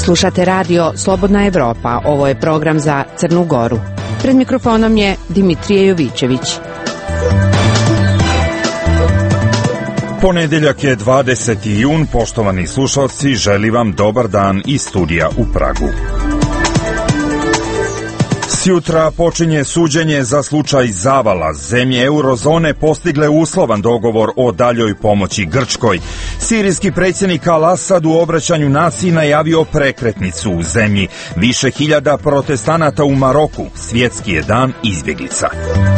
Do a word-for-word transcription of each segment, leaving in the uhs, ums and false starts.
Slušate radio Slobodna Evropa. Ovo je program za Crnu Goru. Pred mikrofonom je Dimitrije Jovićević. Ponedeljak je dvadeseti jun. Poštovani slušalci, želim vam dobar dan iz studija u Pragu. Sjutra počinje suđenje za slučaj Zavala. Zemlje eurozone postigle uslovan dogovor o daljoj pomoći Grčkoj. Sirijski predsjednik Al-Asad u obraćanju naciji najavio prekretnicu u zemlji. Više hiljada protestanata u Maroku. Svjetski je dan izbjeglica.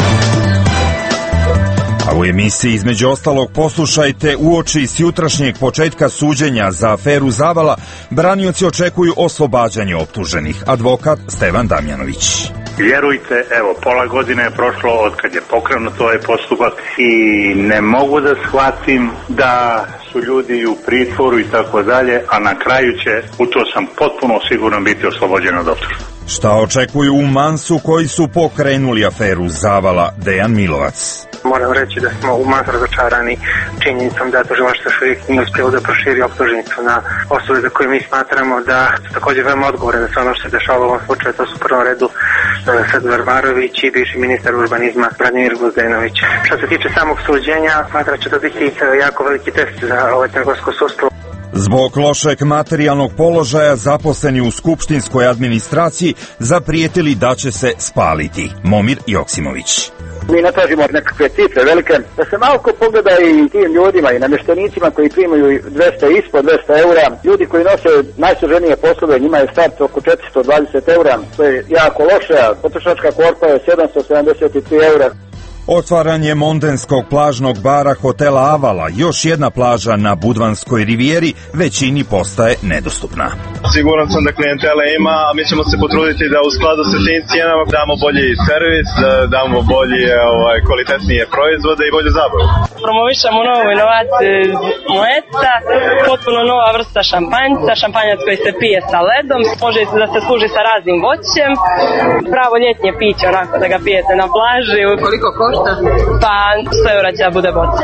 A u emisiji između ostalog poslušajte, uoči sjutrašnjeg početka suđenja za aferu Zavala, branioci očekuju oslobađanje optuženih. Advokat Stevan Damjanović. Vjerujte, evo, pola godine je prošlo od kad je pokrenut ovaj postupak i ne mogu da shvatim da su ljudi u pritvoru i tako dalje, a na kraju će, u to sam potpuno siguran, biti oslobođen od optužbe. Šta očekuju u Mansu koji su pokrenuli aferu Zavala? Dejan Milovac. Moram reći da smo u Mansu razočarani činjenicom da tužilaštvo još uvijek nije uspjelo da proširi optužnicu na osobe za koje mi smatramo da su također veoma odgovorne za sve ono što se dešava u ovom slučaju. To su u prvom redu Sad Varvarović i bivši ministar urbanizma Branimir Gvozdenović. Što se tiče samog suđenja, smatram će to biti jako veliki test za ovo crnogorsko sudstvo. Zbog lošeg materijalnog položaja zaposleni u skupštinskoj administraciji zaprijetili da će se spaliti. Momir Joksimović. Mi ne tražimo nekakve cifre velike, da se malo pogleda i tim ljudima i namještenicima koji primaju dvesta i ispod dvesta eura, ljudi koji nose najsloženije poslove, njima je start oko četiristo dvadeset eura, to je jako loše, a potrošačka korpa je sedamsto sedamdeset tri eura. Otvaranje mondenskog plažnog bara hotela Avala, još jedna plaža na Budvanskoj rivijeri, većini postaje nedostupna. Siguran sam da klijentele ima, a mi ćemo se potruditi da u skladu sa tim cijenama damo bolji servis, da damo bolje, ovaj, kvalitetnije proizvode i bolju zabavu. Promovišemo novu inovaciju Moeta, potpuno nova vrsta šampanjca, šampanjac koji se pije sa ledom, može da se služi sa raznim voćem, pravo ljetnje piće, onako da ga pijete na plaži. Koliko košta? Pa sto eura će da bude boca.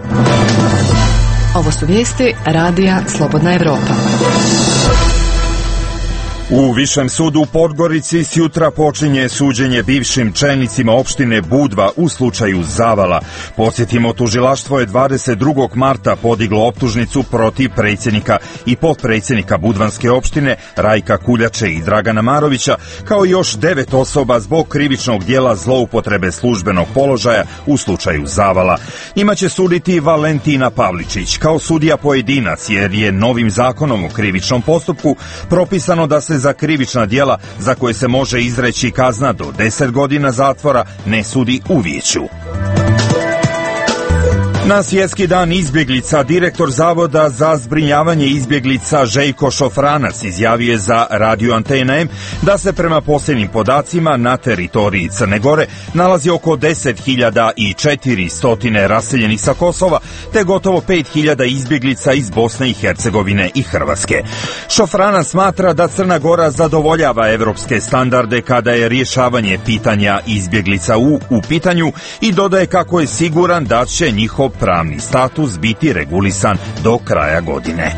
Ovo su vijesti radija Slobodna Evropa. U Višem sudu u Podgorici sjutra počinje suđenje bivšim čelnicima opštine Budva u slučaju Zavala. Podsjetimo, tužilaštvo je dvadeset drugog marta podiglo optužnicu protiv predsjednika i potpredsjednika Budvanske opštine Rajka Kuljače i Dragana Marovića, kao i još devet osoba zbog krivičnog dijela zloupotrebe službenog položaja u slučaju Zavala. Njima će suditi Valentina Pavličić kao sudija pojedinac, jer je novim zakonom o krivičnom postupku propisano da se za krivična djela za koje se može izreći kazna do deset godina zatvora ne sudi u vijeću. Na Svjetski dan izbjeglica direktor Zavoda za zbrinjavanje izbjeglica Željko Šofranac izjavio je za Radio Antena M da se prema posljednjim podacima na teritoriji Crne Gore nalazi oko deset hiljada četiristo raseljenih sa Kosova, te gotovo pet hiljada izbjeglica iz Bosne i Hercegovine i Hrvatske. Šofranac smatra da Crna Gora zadovoljava evropske standarde kada je rješavanje pitanja izbjeglica u, u pitanju i dodaje kako je siguran da će njihov pravni status biti regulisan do kraja godine.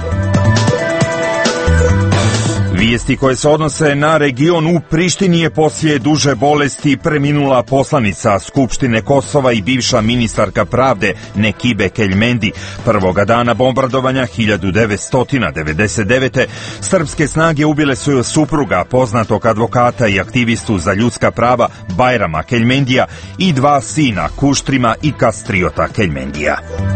Vijesti koje se odnose na region: u Prištini je poslije duže bolesti preminula poslanica Skupštine Kosova i bivša ministarka pravde Nekibe Keljmendi. Prvoga dana bombardovanja hiljadu devetsto devedeset devete. srpske snage ubile su joj supruga, poznatog advokata i aktivistu za ljudska prava Bajrama Keljmendija, i dva sina, Kuštrima i Kastriota Keljmendija.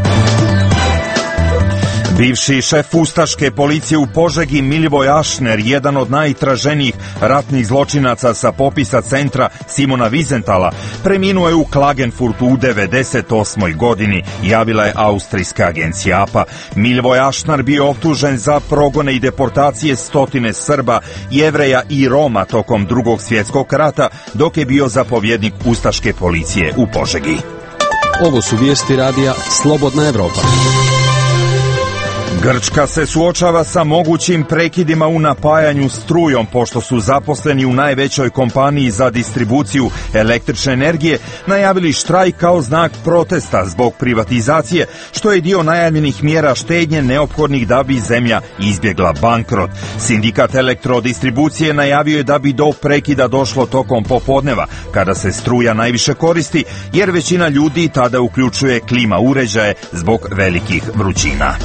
Bivši šef ustaške policije u Požegi Milivoj Ašner, jedan od najtraženijih ratnih zločinaca sa popisa centra Simona Wiesenthala, preminuo je u Klagenfurtu u devedeset osmoj godini, javila je austrijska agencija A P A. Milivoj Ašner bio optužen za progone i deportacije stotine Srba, Jevreja i Roma tokom Drugog svjetskog rata, dok je bio zapovjednik ustaške policije u Požegi. Ovo su vijesti radija Slobodna Evropa. Grčka se suočava sa mogućim prekidima u napajanju strujom, pošto su zaposleni u najvećoj kompaniji za distribuciju električne energije najavili štrajk kao znak protesta zbog privatizacije, što je dio najavljenih mjera štednje neophodnih da bi zemlja izbjegla bankrot. Sindikat elektrodistribucije najavio je da bi do prekida došlo tokom popodneva, kada se struja najviše koristi, jer većina ljudi tada uključuje klima uređaje zbog velikih vrućina.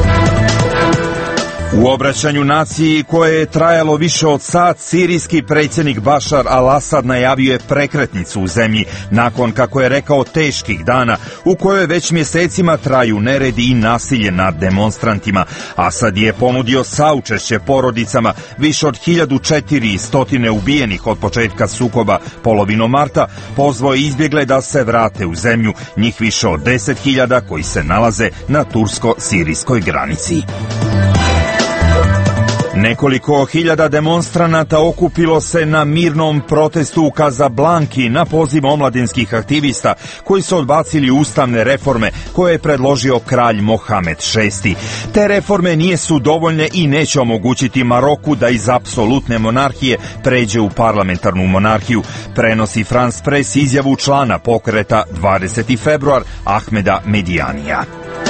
U obraćanju naciji koje je trajalo više od sat, sirijski predsjednik Bašar al-Asad najavio je prekretnicu u zemlji nakon, kako je rekao, teških dana u kojoj već mjesecima traju neredi i nasilje nad demonstrantima. Asad je ponudio saučešće porodicama više od hiljadu četiristo ubijenih od početka sukoba polovinom marta, pozvao je izbjegle da se vrate u zemlju, njih više od deset hiljada koji se nalaze na tursko-sirijskoj granici. Nekoliko hiljada demonstranata okupilo se na mirnom protestu u Kazablanki na poziv omladinskih aktivista koji su odbacili ustavne reforme koje je predložio kralj Mohamed šesti. Te reforme nisu dovoljne i neće omogućiti Maroku da iz apsolutne monarhije pređe u parlamentarnu monarhiju, prenosi France Press izjavu člana pokreta dvadeseti februar Ahmeda Medijanija.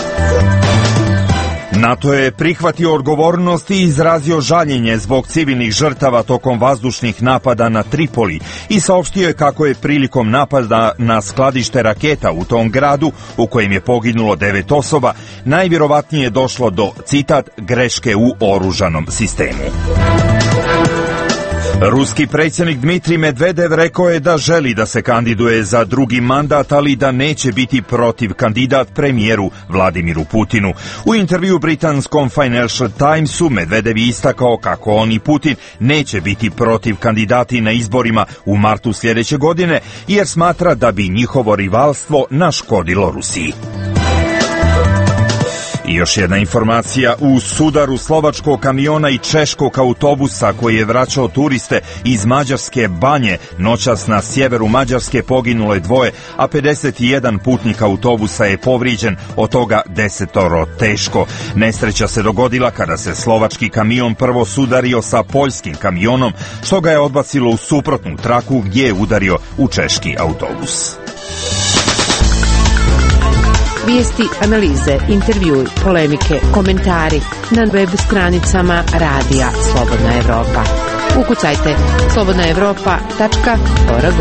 NATO je prihvatio odgovornost i izrazio žaljenje zbog civilnih žrtava tokom vazdušnih napada na Tripoli i saopštio je kako je prilikom napada na skladište raketa u tom gradu, u kojem je poginulo devet osoba, najvjerovatnije došlo do, citat, greške u oružanom sistemu. Ruski predsjednik Dmitrij Medvedev rekao je da želi da se kandiduje za drugi mandat, ali da neće biti protiv kandidat premijeru Vladimiru Putinu. U intervju britanskom Financial Timesu Medvedev je istakao kako on i Putin neće biti protiv kandidati na izborima u martu sljedeće godine, jer smatra da bi njihovo rivalstvo naškodilo Rusiji. I još jedna informacija, u sudaru slovačkog kamiona i češkog autobusa koji je vraćao turiste iz Mađarske Banje noćas na sjeveru Mađarske poginulo je dvoje, a pedeset jedan putnika autobusa je povrijeđen, od toga desetoro teško. Nesreća se dogodila kada se slovački kamion prvo sudario sa poljskim kamionom, što ga je odbacilo u suprotnu traku gdje je udario u češki autobus. Vijesti, analize, intervjui, polemike, komentari na web stranicama Radija Slobodna Evropa. Ukucajte slobodna evropa tačka org.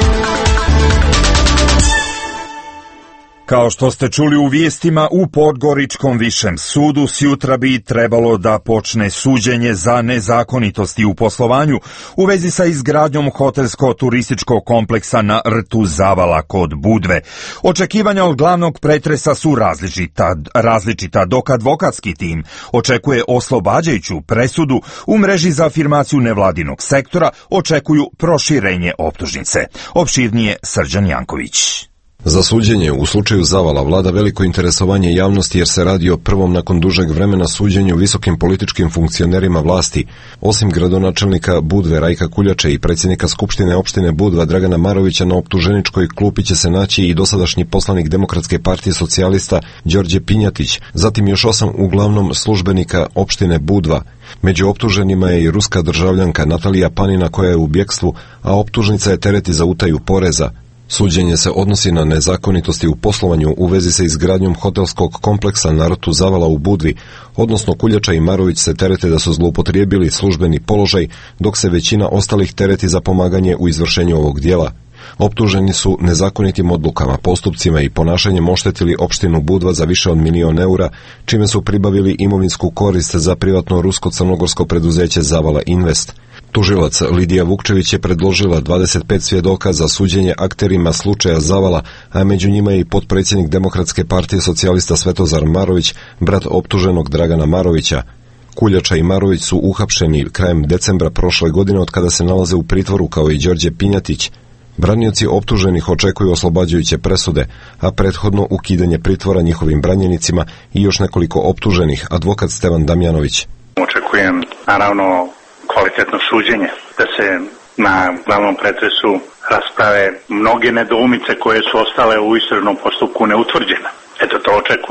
Kao što ste čuli u vijestima, u Podgoričkom višem sudu sjutra bi trebalo da počne suđenje za nezakonitosti u poslovanju u vezi sa izgradnjom hotelsko-turističkog kompleksa na rtu Zavala kod Budve. Očekivanja od glavnog pretresa su različita, različita dok advokatski tim očekuje oslobađajuću presudu, u mreži za afirmaciju nevladinog sektora očekuju proširenje optužnice. Opširnije Srđan Janković. Za suđenje u slučaju Zavala vlada veliko interesovanje javnosti jer se radi o prvom nakon dužeg vremena suđenju visokim političkim funkcionerima vlasti. Osim gradonačelnika Budve Rajka Kuljače i predsjednika Skupštine opštine Budva Dragana Marovića, na optuženičkoj klupi će se naći i dosadašnji poslanik Demokratske partije socijalista Đorđe Pinjatić, zatim još osam uglavnom službenika opštine Budva. Među optuženima je i ruska državljanka Natalija Panina koja je u bjekstvu, a optužnica je tereti za utaju poreza. Suđenje se odnosi na nezakonitosti u poslovanju u vezi sa izgradnjom hotelskog kompleksa na rtu Zavala u Budvi, odnosno Kuljača i Marović se terete da su zloupotrijebili službeni položaj, dok se većina ostalih tereti za pomaganje u izvršenju ovog dijela. Optuženi su nezakonitim odlukama, postupcima i ponašanjem oštetili opštinu Budva za više od milion eura, čime su pribavili imovinsku korist za privatno rusko-crnogorsko preduzeće Zavala Invest. Tužilac Lidija Vukčević je predložila dvadeset pet svjedoka za suđenje akterima slučaja Zavala, a među njima je i potpredsjednik Demokratske partije socijalista Svetozar Marović, brat optuženog Dragana Marovića. Kuljača i Marović su uhapšeni krajem decembra prošle godine, od kada se nalaze u pritvoru kao i Đorđe Pinjatić. Branioci optuženih očekuju oslobađajuće presude, a prethodno ukidanje pritvora njihovim branjenicima i još nekoliko optuženih, advokat Stevan Damjanović. Očekujem, naravno, kvalitetno suđenje, da se na glavnom pretresu rasprave mnoge nedoumice koje su ostale u istražnom postupku neutvrđene. Eto, to očekujem.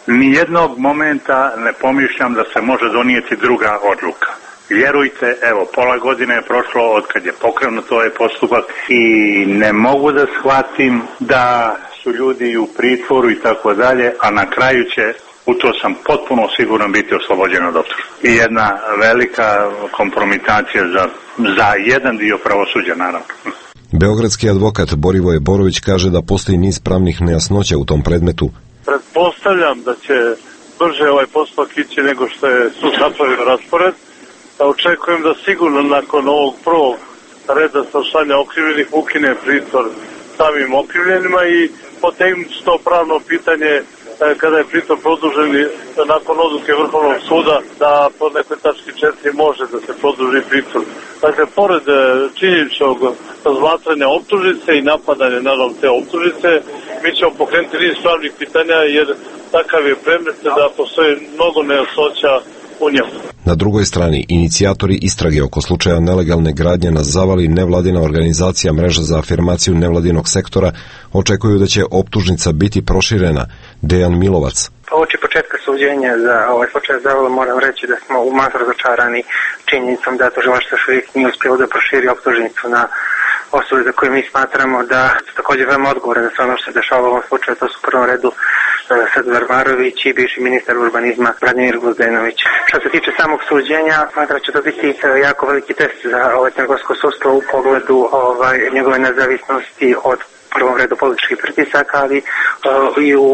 Nijednog momenta ne pomišljam da se može donijeti druga odluka. Vjerujte, evo, pola godine je prošlo od kad je pokrenut ovaj postupak i ne mogu da shvatim da su ljudi u pritvoru i tako dalje, a na kraju će, u to sam potpuno siguran, biti oslobođen od optužbe. I jedna velika kompromitacija za, za jedan dio pravosuđa, naravno. Beogradski advokat Borivoje Borović kaže da postoji niz pravnih nejasnoća u tom predmetu. Pretpostavljam da će brže ovaj postupak ići nego što je sud napravio raspored. Da očekujem da sigurno nakon ovog prvog reda saslušanja okrivljenih ukine pritvor samim okrivljenima i potegnuti to pravno pitanje kada je pritvor produžen nakon odluke Vrhovnog suda da po nekoj tački četiri može da se produži pritvor. Dakle, pored činjeničnog razmatranja optužnice i napadanja naravno te optužnice, mi ćemo pokrenuti niz pravnih pitanja jer takav je predmet da postoji mnogo nejasnoća u njemu. Na drugoj strani, inicijatori istrage oko slučaja nelegalne gradnje na Zavali, nevladina organizacija Mreža za afirmaciju nevladinog sektora, očekuju da će optužnica biti proširena. Dejan Milovac. Oči početka suđenja za ovaj slučaj Zavala moram reći da smo u masu razočarani činjenicom da tužilaštvo još uvijek nije uspjelo da proširi optužnicu na osobe za koje mi smatramo da su također veoma odgovorne za sve ono što se dešava u ovom slučaju. To su u prvom redu Sad Varvarović i bivši ministar urbanizma Branimir Gvozdenović. Što se tiče samog suđenja, smatram će to biti jako veliki test za ovaj crnogorsko sudstvo u pogledu ovaj, njegove nezavisnosti od prvom redu političkih pritisaka, ali uh, i u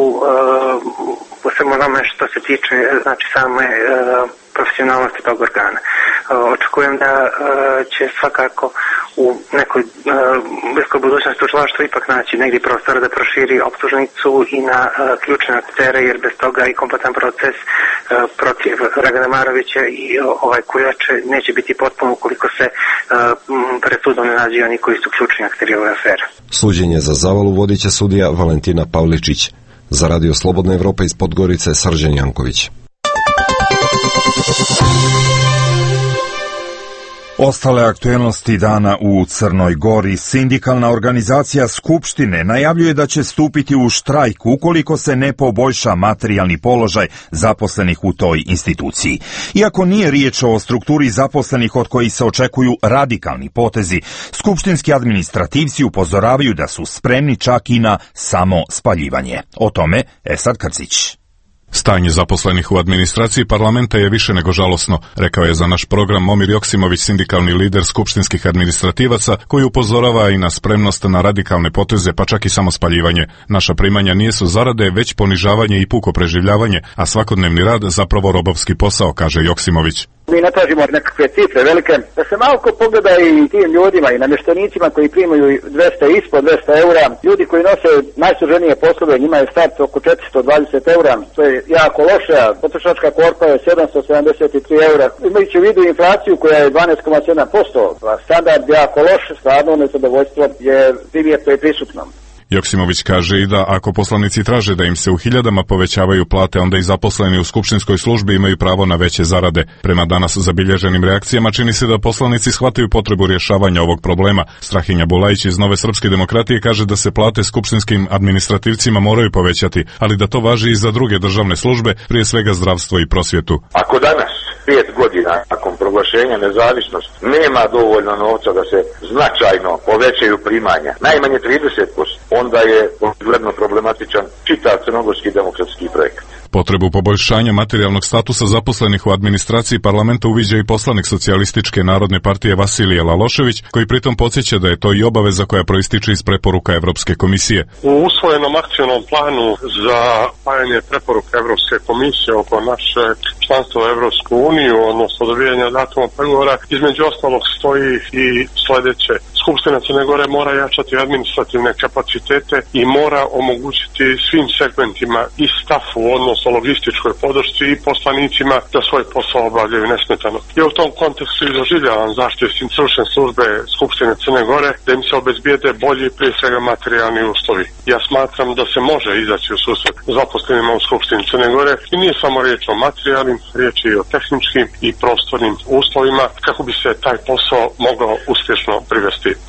uh, samo onome što se tiče znači same uh, profesionalnosti tog organa. Uh, očekujem da uh, će svakako u nekoj uh, bliskoj budućnosti tužilaštvo ipak naći negdje prostora da proširi optužnicu i na uh, ključne aktere, jer bez toga i kompletan proces uh, protiv Dragana Marovića i uh, ovaj Kuljače neće biti potpuno ukoliko se uh, pred sudom ne nađu oni koji su ključni akteri ove afere. Suđenje za Zavalu vodit će sudija Valentina Pavličić. Za Radio Slobodna Evropa iz Podgorice, Srđan Janković. Ostale aktuelnosti dana u Crnoj Gori. Sindikalna organizacija Skupštine najavljuje da će stupiti u štrajk ukoliko se ne poboljša materijalni položaj zaposlenih u toj instituciji. Iako nije riječ o strukturi zaposlenih od kojih se očekuju radikalni potezi, skupštinski administrativci upozoravaju da su spremni čak i na samo spaljivanje. O tome Esad Krcić. Stanje zaposlenih u administraciji parlamenta je više nego žalosno, rekao je za naš program Momir Joksimović, sindikalni lider skupštinskih administrativaca, koji upozorava i na spremnost na radikalne poteze, pa čak i samospaljivanje. Naša primanja nisu zarade, već ponižavanje i puko preživljavanje, a svakodnevni rad zapravo robovski posao, kaže Joksimović. Mi ne tražimo nekakve cifre velike, da se malo pogleda i tim ljudima i namještenicima koji primaju dvesta i ispod dvesta eura, ljudi koji nose najsloženije poslove, njima je start oko četiristo dvadeset eura, to je jako loše, a potrošačka korpa je sedamsto sedamdeset tri eura. Imajući u vidu inflaciju koja je dvanaest zarez sedam posto, standard je jako loš, stvarno nezadovoljstvo je privijetno i prisutno. Joksimović kaže i da ako poslanici traže da im se u hiljadama povećavaju plate, onda i zaposleni u skupštinskoj službi imaju pravo na veće zarade. Prema danas zabilježenim reakcijama čini se da poslanici shvataju potrebu rješavanja ovog problema. Strahinja Bulajić iz Nove srpske demokratije kaže da se plate skupštinskim administrativcima moraju povećati, ali da to važi i za druge državne službe, prije svega zdravstvo i prosvjetu. Ako danas, pet godina nakon proglašenja nezavisnosti, nema dovoljno novca da se značajno povećaju primanja, najmanje trideset posto, onda je očigledno problematičan čitav crnogorski demokratski projekt. Potrebu poboljšanja materijalnog statusa zaposlenih u administraciji parlamenta uviđa i poslanik Socijalističke narodne partije Vasilije Lalošević, koji pritom podsjeća da je to i obaveza koja proističe iz preporuka Evropske komisije. U usvojenom akcionom planu za spajanje preporuka Evropske komisije oko naše članstva u Evropsku uniju, odnosno dobijanja datuma pregovora, između ostalog stoji i sljedeće. Skupština Crne Gore mora jačati administrativne kapacitete i mora omogućiti svim segmentima i stafu, odnosno logističkoj podršci i poslanicima da svoj posao obavljaju nesmetano. I u tom kontekstu i doživljavam zaštitnim stručne službe Skupštine Crne Gore da im se obezbijede bolji, prije svega materijalni uslovi. Ja smatram da se može izaći u susret zaposlenima u Skupštini Crne Gore i nije samo riječ o materijalnim, riječ je i o tehničkim i prostornim uslovima kako bi se taj posao mogao uspješno privesti kraju.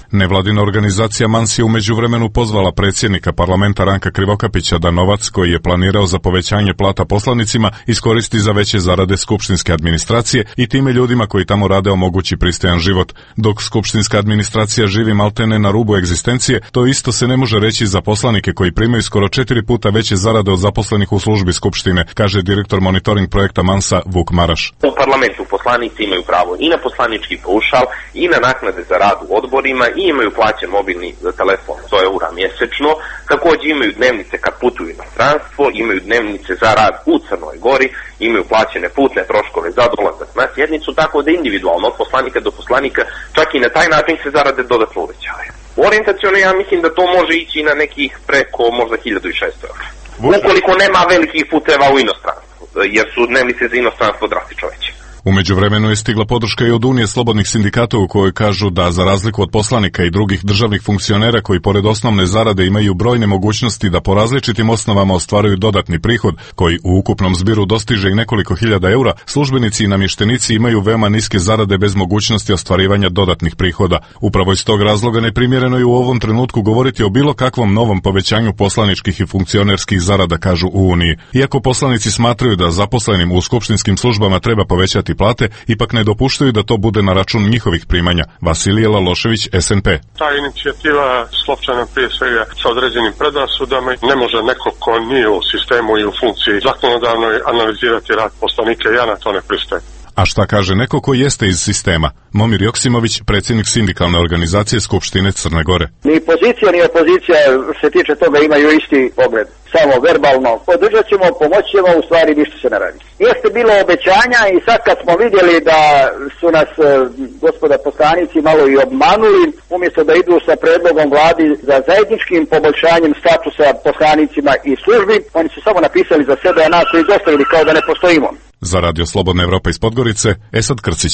Nevladina organizacija Mans je u međuvremenu pozvala predsjednika parlamenta Ranka Krivokapića da novac koji je planirao za povećanje plata poslanicima iskoristi za veće zarade skupštinske administracije i time ljudima koji tamo rade omogući pristojan život. Dok skupštinska administracija živi maltene na rubu egzistencije, to isto se ne može reći za poslanike koji primaju skoro četiri puta veće zarade od zaposlenih u službi skupštine, kaže direktor monitoring projekta Mansa Vuk Maraš. U parlamentu poslanici imaju pravo i na poslanički paušal i na naknade za rad u odborima i imaju plaćen mobilni telefon sto eura mjesečno. Također imaju dnevnice kad putuju u inostranstvo, imaju dnevnice za rad u Crnoj Gori, imaju plaćene putne troškove za dolazak na sjednicu, tako da individualno od poslanika do poslanika čak i na taj način se zarade dodatno uvećavaju. Orijentaciono ja mislim da to može ići na nekih preko možda hiljadu šesto eura. Ukoliko nema velikih puteva u inostranstvu, jer su dnevnice za inostranstvo drastično veće. U međuvremenu je stigla podrška i od Unije slobodnih sindikata u kojoj kažu da za razliku od poslanika i drugih državnih funkcionera koji pored osnovne zarade imaju brojne mogućnosti da po različitim osnovama ostvaruju dodatni prihod koji u ukupnom zbiru dostiže i nekoliko hiljada eura, službenici i namještenici imaju veoma niske zarade bez mogućnosti ostvarivanja dodatnih prihoda. Upravo iz tog razloga neprimjereno je u ovom trenutku govoriti o bilo kakvom novom povećanju poslaničkih i funkcionerskih zarada, kažu u Uniji. Iako poslanici smatraju da zaposlenim u skupštinskim službama treba povećati plate, ipak ne dopuštaju da to bude na račun njihovih primanja. Vasilije Lalošević, S N P. Ta inicijativa slopčana prije svega sa određenim predrasudama. Ne može neko ko nije u sistemu i u funkciji zakonodavnoj analizirati rad poslanika. Ja na to ne pristajem. A šta kaže neko ko jeste iz sistema? Momir Joksimović, predsjednik sindikalne organizacije Skupštine Crne Gore. Ni pozicija ni opozicija se tiče toga imaju isti pogled. Samo verbalno podržat ćemo, pomoći ćemo, u stvari ništa se ne radi. Jeste bilo obećanja i sad kad smo vidjeli da su nas gospoda poslanici malo i obmanuli, umjesto da idu sa predlogom vladi za zajedničkim poboljšanjem statusa poslanicima i službi, oni su samo napisali za sebe, a nas su izostavili kao da ne postojimo. Za Radio Slobodna Evropa iz Podgorice, Esad Krcić.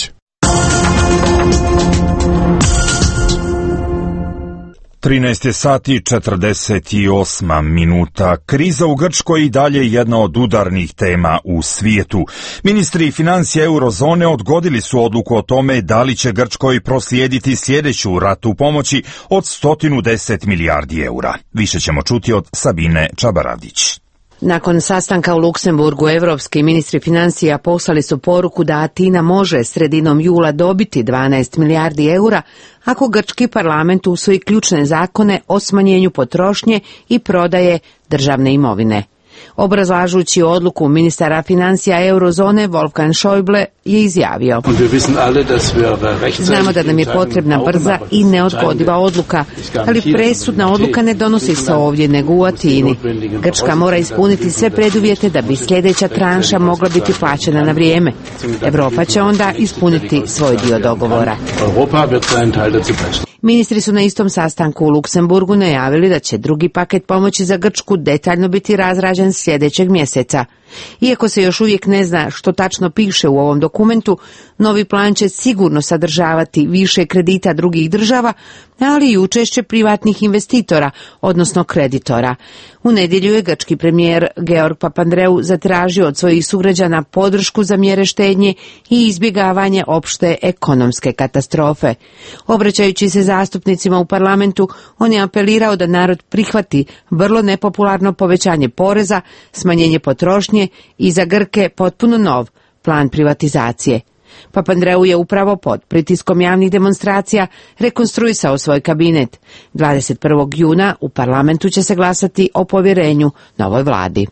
trinaest je sati četrdeset osam minuta. Kriza u Grčkoj i dalje jedna od udarnih tema u svijetu. Ministri financija eurozone odgodili su odluku o tome da li će Grčkoj proslijediti sljedeću ratu pomoći od sto deset milijardi eura. Više ćemo čuti od Sabine Čabaradić. Nakon sastanka u Luksemburgu, evropski ministri financija poslali su poruku da Atina može sredinom jula dobiti dvanaest milijardi eura ako grčki parlament usvoji ključne zakone o smanjenju potrošnje i prodaje državne imovine. Obrazlažući odluku ministara financija eurozone, Wolfgang Schäuble je izjavio: Znamo da nam je potrebna brza i neodgodiva odluka, ali presudna odluka ne donosi se ovdje nego u Atini. Grčka mora ispuniti sve preduvjete da bi sljedeća tranša mogla biti plaćena na vrijeme. Europa će onda ispuniti svoj dio dogovora. Ministri su na istom sastanku u Luksemburgu najavili da će drugi paket pomoći za Grčku detaljno biti razrađen sljedećeg mjeseca. Iako se još uvijek ne zna što tačno piše u ovom dokumentu, novi plan će sigurno sadržavati više kredita drugih država, ali i učešće privatnih investitora, odnosno kreditora. U nedjelju je grčki premijer Georg Papandreou zatražio od svojih sugrađana podršku za mjere štednje i izbjegavanje opšte ekonomske katastrofe. Obraćajući se zastupnicima u parlamentu, on je apelirao da narod prihvati vrlo nepopularno povećanje poreza, smanjenje potrošnje i za Grke potpuno nov plan privatizacije. Papandreou je upravo pod pritiskom javnih demonstracija rekonstruisao svoj kabinet. dvadeset prvog juna u parlamentu će se glasati o povjerenju novoj vladi.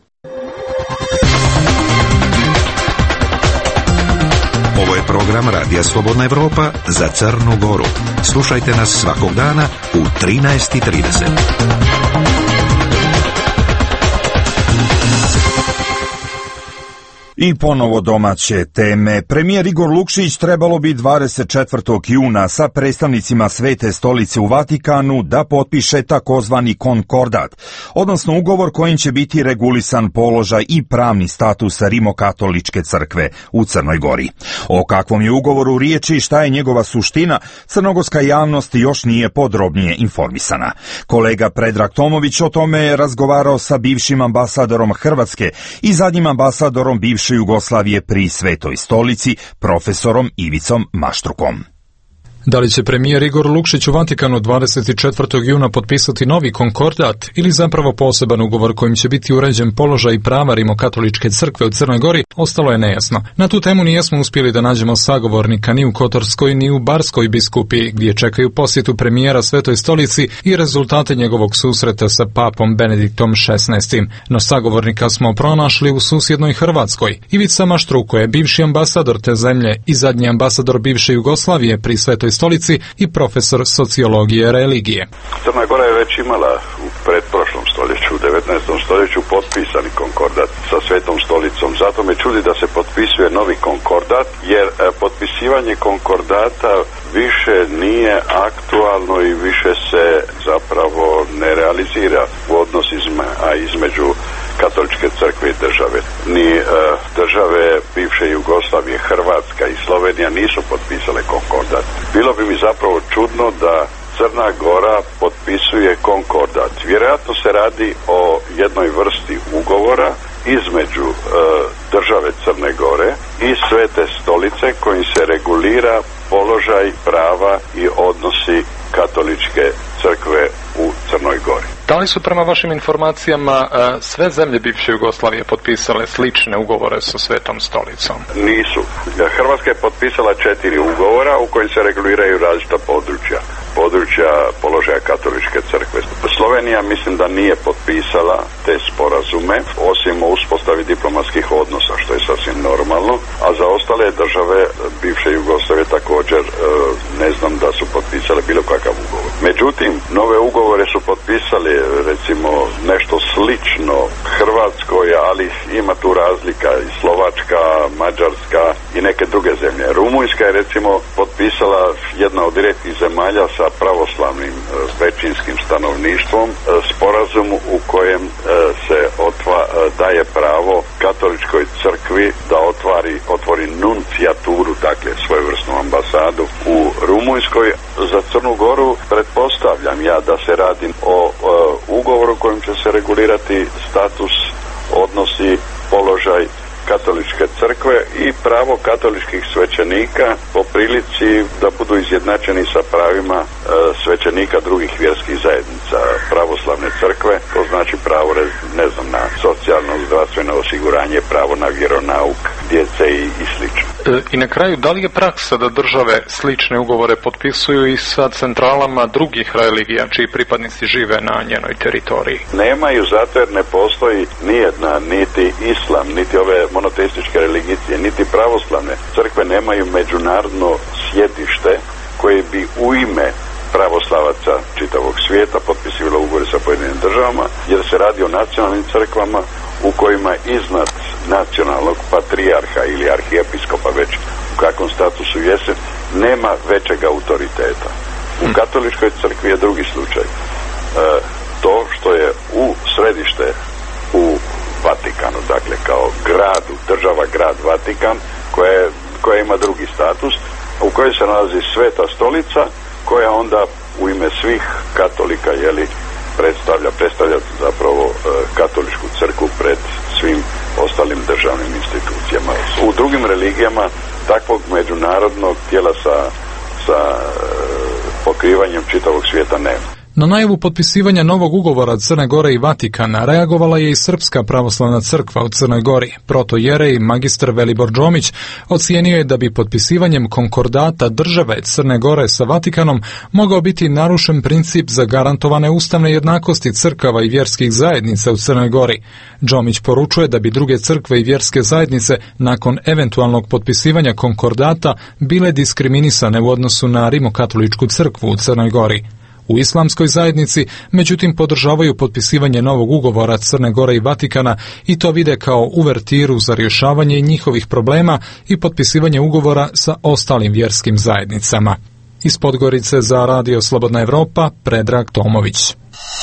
Ovo je program Radija Slobodna Evropa za Crnu Goru. Slušajte nas svakog dana u trinaest i trideset. I ponovo domaće teme. Premijer Igor Lukšić trebalo bi dvadeset četvrtog juna sa predstavnicima Svete stolice u Vatikanu da potpiše takozvani konkordat, odnosno ugovor kojim će biti regulisan položaj i pravni status Rimokatoličke crkve u Crnoj Gori. O kakvom je ugovoru riječi i šta je njegova suština, crnogorska javnost još nije podrobnije informisana. Kolega Predrag Tomović o tome je razgovarao sa bivšim ambasadorom Hrvatske i zadnjim ambasadorom bivše Jugoslavije pri Svetoj stolici, profesorom Ivicom Maštrukom. Da li će premijer Igor Lukšić u Vatikanu dvadeset četvrtog juna potpisati novi konkordat ili zapravo poseban ugovor kojim će biti uređen položaj i prava Rimokatoličke crkve u Crnoj Gori, ostalo je nejasno. Na tu temu nijesmo uspjeli da nađemo sagovornika ni u Kotorskoj ni u Barskoj biskupiji, gdje čekaju posjetu premijera Svetoj stolici i rezultate njegovog susreta sa papom Benediktom šesnaestim. No sagovornika smo pronašli u susjednoj Hrvatskoj. Ivica Maštruko je bivši ambasador te zemlje i zadnji ambasador bivše Jugoslavije pri Svetoj stolici i profesor sociologije religije. Crna Gora je već imala u pretprošlom stoljeću, u devetnaestom stoljeću potpisani konkordat sa Svetom stolicom. Zato me čudi da se potpisuje novi konkordat, jer potpisivanje konkordata više nije aktualno i više se zapravo ne realizira u odnosima između Katoličke crkve i države. Ni e, države bivše Jugoslavije, Hrvatska i Slovenija nisu potpisale konkordat. Bilo bi mi zapravo čudno da Crna Gora potpisuje konkordat. Vjerojatno se radi o jednoj vrsti ugovora između e, države Crne Gore i Svete stolice kojim se regulira položaj, prava i odnosi Katoličke crkve u Crnoj Gori. Da li su prema vašim informacijama sve zemlje bivše Jugoslavije potpisale slične ugovore sa Svetom stolicom? Nisu. Hrvatska je potpisala četiri ugovora u kojim se reguliraju različita područja. Područja položaja Katoličke crkve. Slovenija mislim da nije potpisala te sporazume, osim o uspostavi diplomatskih odnosa, što je sasvim normalno, a za ostale države bivše Jugoslavije također ne znam da su potpisale bilo kakav ugovor. Međutim, nove ugovore su potpisali recimo nešto slično Hrvatskoj, ali ima tu razlika i Slovačka, Mađarska i neke druge zemlje. Rumunjska je recimo potpisala, jedna od rijetkih zemalja sa pravoslavnim većinskim stanovništvom, sporazum u kojem se otva, daje pravo Katoličkoj crkvi da otvari, otvori nuncijaturu, dakle svojevrsnu ambasadu u Rumunjskoj. Za Crnu Goru pretpostavljam ja da se radi o, o ugovoru kojim će se regulirati status, odnosi, položaj Katoličke crkve i pravo katoličkih svećenika po prilici da budu izjednačeni sa pravima e, svećenika drugih vjerskih zajednica. Pravoslavne crkve, to znači pravo, ne znam, na socijalno, zdravstveno osiguranje, pravo na vjeronauk djece i, i slično. E, I na kraju, da li je praksa da države slične ugovore potpisuju i sa centralama drugih religija čiji pripadnici žive na njenoj teritoriji? Nemaju, zato jer ne postoji nijedna, niti islam, niti ove monoteističke religije, niti pravoslavne crkve nemaju međunarodno sjedište koje bi u ime pravoslavaca čitavog svijeta potpisivalo ugovore sa pojedinim državama, jer se radi o nacionalnim crkvama u kojima iznad nacionalnog patrijarha ili arhijepiskopa, već u kakvom statusu jeste, nema većeg autoriteta. U Katoličkoj crkvi je drugi slučaj. E, to što je u središte u Vatikanu, dakle kao gradu, država grad Vatikan, koja, koja ima drugi status, u kojoj se nalazi Sveta stolica, koja onda u ime svih katolika, jeli, predstavlja, predstavlja zapravo e, katoličku crkvu pred svim ostalim državnim institucijama. U drugim religijama takvog međunarodnog tijela sa, sa e, pokrivanjem čitavog svijeta nema. Na najavu potpisivanja novog ugovora Crne Gore i Vatikana reagovala je i Srpska pravoslavna crkva u Crnoj Gori. Protojerej magistar Velibor Džomić ocijenio je da bi potpisivanjem konkordata države Crne Gore sa Vatikanom mogao biti narušen princip zagarantovane ustavne jednakosti crkava i vjerskih zajednica u Crnoj Gori. Džomić poručuje da bi druge crkve i vjerske zajednice nakon eventualnog potpisivanja konkordata bile diskriminisane u odnosu na Rimokatoličku crkvu u Crnoj Gori. U islamskoj zajednici, međutim, podržavaju potpisivanje novog ugovora Crne Gore i Vatikana i to vide kao uvertiru za rješavanje njihovih problema i potpisivanje ugovora sa ostalim vjerskim zajednicama. Iz Podgorice za Radio Slobodna Evropa, Predrag Tomović.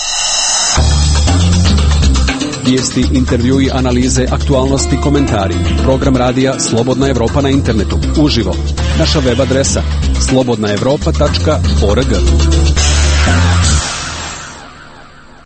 Vijesti, intervjui, analize, aktualnosti, komentari. Program radija Slobodna Evropa na internetu. Uživo. Naša web adresa slobodna evropa tačka org.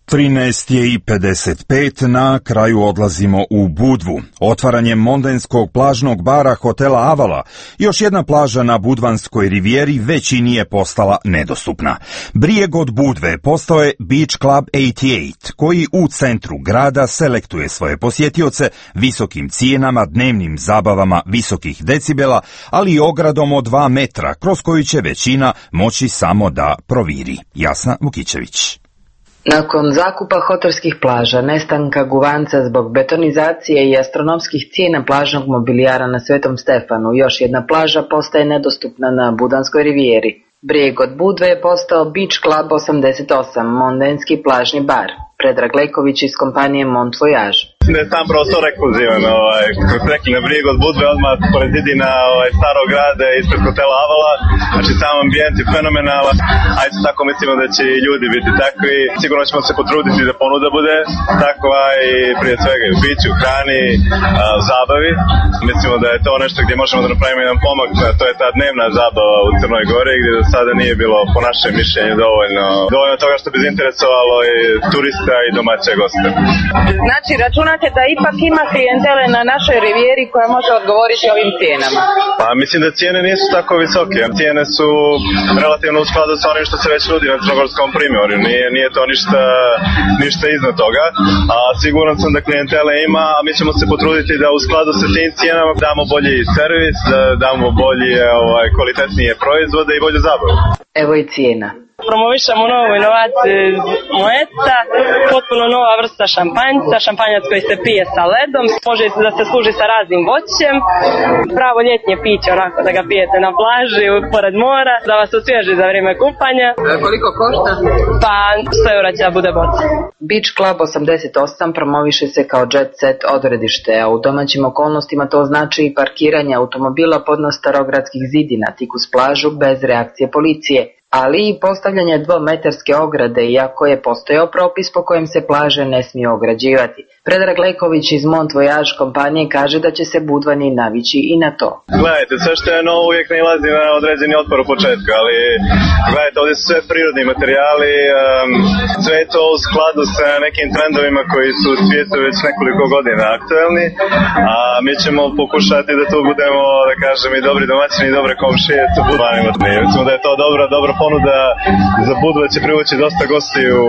trinaest je i pedeset pet, na kraju odlazimo u Budvu. Otvaranjem mondenskog plažnog bara hotela Avala, još jedna plaža na Budvanskoj rivijeri većini je postala nedostupna. Brijeg od Budve postao je Beach Club osamdeset osam, koji u centru grada selektuje svoje posjetioce visokim cijenama, dnevnim zabavama visokih decibela, ali i ogradom od dva metra, kroz koju će većina moći samo da proviri. Jasna Vukićević. Nakon zakupa hotelskih plaža, nestanka guvanca zbog betonizacije i astronomskih cijena plažnog mobilijara na Svetom Stefanu, još jedna plaža postaje nedostupna na Budanskoj rivijeri. Brijeg od Budve je postao Beach Club osamdeset osam, mondenski plažni bar. Predrag Leković iz kompanije Mont Voyage. Da je sam prostor ekskluzivan, ovaj, kako ste rekli, na Brijeg od Budve, odmah pored zidina ovaj, starog grada ispred hotela Avala, znači sam ambijent je fenomenalan, a isto tako mislimo da će i ljudi biti takvi, sigurno ćemo se potruditi da ponuda bude takva i prije svega i u piću, hrani, a, zabavi. Mislimo da je to nešto gdje možemo da napravimo jedan pomak, to je ta dnevna zabava u Crnoj Gori, gdje do sada nije bilo, po našem mišljenju, dovoljno, dovoljno toga što bi zainteresovalo i turista i domaće goste. Znači, računate da ipak ima klijentele na našoj rivijeri koja može odgovoriti ovim cijenama? Pa mislim da cijene nisu tako visoke. Cijene su relativno u skladu sa onim što se već nudi na crnogorskom primorju. Nije, nije to ništa, ništa iznad toga. A siguran sam da klijentele ima, a mi ćemo se potruditi da u skladu sa tim cijenama damo bolji servis, da damo bolji, ovaj, kvalitetnije proizvode i bolju zabavu. Evo i cijena. Promovišemo novu inovaciju iz Moeta, potpuno nova vrsta šampanjca, šampanjac koji se pije sa ledom, može da se služi sa raznim voćem, pravo ljetnje piće, onako da ga pijete na plaži, pored mora, da vas osvježi za vrijeme kupanja. A koliko košta? Pa sto eura će da bude boca. Beach Club osamdeset osam promoviše se kao jet set odredište, a u domaćim okolnostima to znači i parkiranje automobila podno starogradskih zidina tik uz plažu bez reakcije policije, ali i postavljanje dvometarske ograde, iako je postojao propis po kojem se plaže ne smiju ograđivati. Predrag Leković iz Mont Voyage kompanije kaže da će se Budvani navići i na to. Gledajte, sve što je novo uvijek nailazi na određeni otpor u početku, ali gledajte, ovdje su sve prirodni materijali, um, sve je to u skladu sa nekim trendovima koji su u svijetu već nekoliko godina aktuelni, a mi ćemo pokušati da tu budemo, da kažem, i dobri domaćini i dobre komšije sa Budvanima. Mislimo da je to dobra, dobra ponuda za Budva, će privući dosta gosti u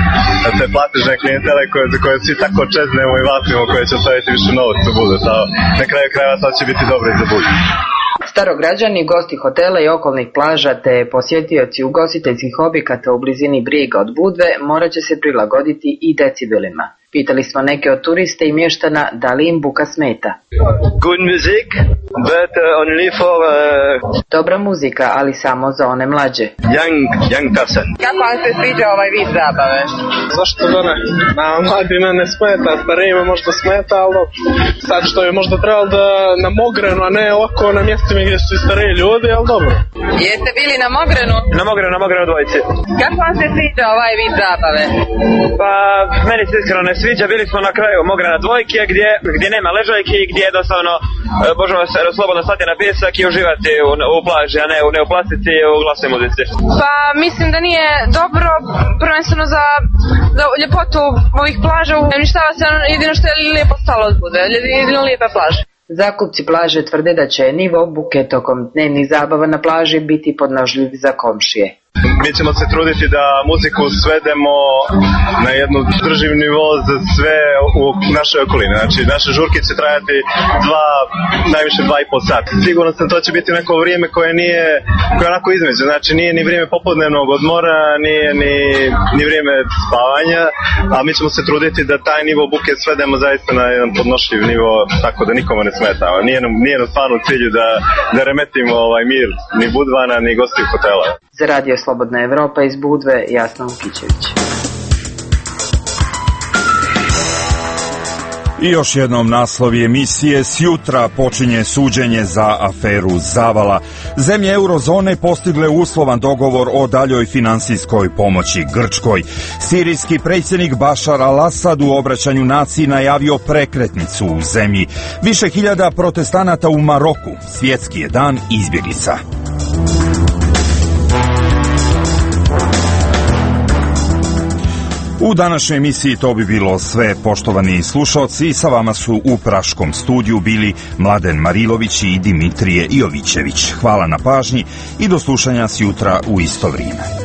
te platežne klijentele koje, za koje svi tako čeznemo i vapimo, koje će staviti više novac u Budve. Na kraju krajeva to će biti dobro za Budvu. Starograđani, gosti hotela i okolnih plaža te posjetioci ugostiteljskih objekata u blizini Brijega od Budve morat će se prilagoditi i decibelima. Pitali smo neke od turiste i mještana da li im buka smeta. Good music, but uh, only for... Uh... Dobra muzika, ali samo za one mlađe. Young, young person. Kako vam se sviđa ovaj vid zabave? Zašto da ne? Na mladima ne smeta, starijima možda smeta, ali sad što je možda trebalo da na Mogrenu, a ne ovako na mjestima gdje su i stariji ljudi, ali dobro. Jeste bili na Mogrenu? Na Mogrenu, na Mogrenu dvojice. Kako vam se sviđa ovaj vid zabave? Pa, meni se iskreno ne sviđa, bili smo na kraju Mogrena dvojke gdje, gdje nema ležaljki, gdje jednostavno možemo se slobodno stati na pijesak i uživati u, u plaži, a ne, ne u plastici i u glasnoj muzici. Pa mislim da nije dobro, prvenstveno za, za ljepotu ovih plaža, uništava se jedino što je lijepo stalo odbude, jedino lijepe plaže. Zakupci plaže tvrde da će nivo buke tokom dnevnih zabava na plaži biti podnošljiv za komšije. Mi ćemo se truditi da muziku svedemo na jednu drživ nivo za sve u našoj okolini. Znači, naše žurke će trajati dva, najviše dva i pol sata. Sigurno sam to će biti neko vrijeme koje nije, koje je onako između. Znači, nije ni vrijeme popodnevnog odmora, nije ni, ni vrijeme spavanja, a mi ćemo se truditi da taj nivo buke svedemo zaista na jedan podnošljiv nivo, tako da nikome ne smetamo. Nije nam, nije nam stvarno u cilju da, da remetimo ovaj mir ni Budvana, ni gostiju hotela. Za Radio Slobodna Evropa iz Budve, Jasna Vukićević. I još jednom naslovi emisije. Sjutra počinje suđenje za aferu Zavala. Zemlje eurozone postigle uslovan dogovor o daljoj finansijskoj pomoći Grčkoj. Sirijski predsjednik Bašar al-Asad u obraćanju naciji najavio prekretnicu u zemlji. Više hiljada protestanata u Maroku. Svjetski je dan izbjeglica. U današnjoj emisiji to bi bilo sve, poštovani slušalci. Sa vama su u praškom studiju bili Mladen Marilović i Dimitrije Jovićević. Hvala na pažnji i do slušanja sjutra u isto vrijeme.